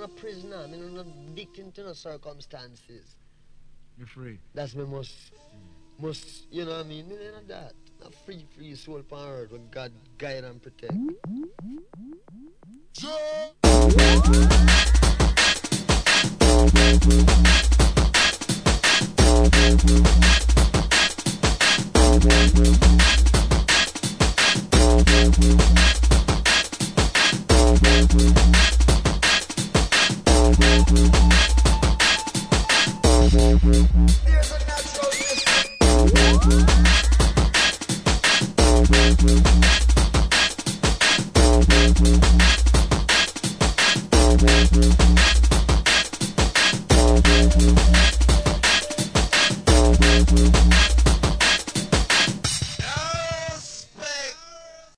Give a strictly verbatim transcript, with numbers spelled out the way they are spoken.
a prisoner. I'm not victim to no circumstances. You're free. That's me most, most, you know what I mean? Me not that. A free, free soul on earth when God guide and protect. Yeah.